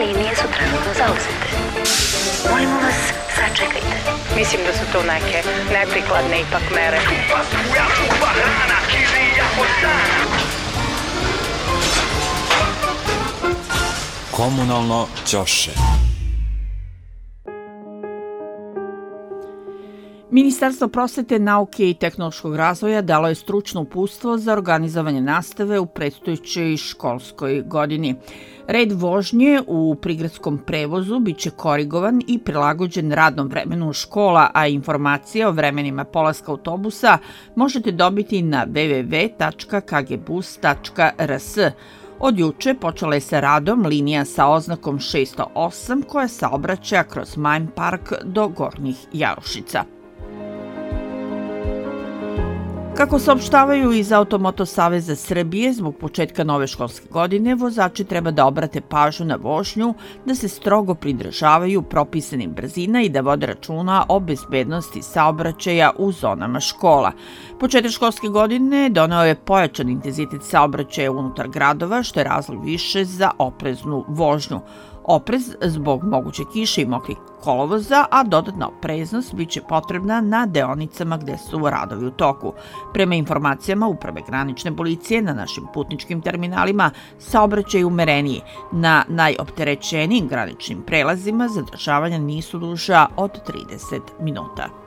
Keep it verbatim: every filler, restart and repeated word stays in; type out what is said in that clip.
linije su trenutno zauzete. Molimo vas, sačekajte. Mislim da su to neke neprikladne ipak mere. Komunalno ćoše. Ministarstvo prosvete, nauke i tehnološkog razvoja dalo je stručno uputstvo za organizovanje nastave u predstojećoj školskoj godini. Red vožnje u prigradskom prevozu biće korigovan i prilagođen radnom vremenu škola, a informacije o vremenima polaska autobusa možete dobiti na w w w tačka k g bus tačka r s. Od juče počela je sa radom linija sa oznakom šesto osam koja saobraća kroz Majn park do Gornjih Jarušica. Kako saopštavaju iz Automoto saveza Srbije, zbog početka nove školske godine, vozači treba da obrate pažnju na vožnju, da se strogo pridržavaju propisanih brzina i da vode računa o bezbednosti saobraćaja u zonama škola. Početak školske godine doneo je pojačan intenzitet saobraćaja unutar gradova, što je razlog više za opreznu vožnju. Oprez zbog moguće kiše i mokrih kolovoza, a dodatna opreznost biće potrebna na deonicama gde su radovi u toku. Prema informacijama Uprave granične policije, na našim putničkim terminalima saobraćaj je umereniji. Na najopterećenijim graničnim prelazima zadržavanja nisu duža od trideset minuta.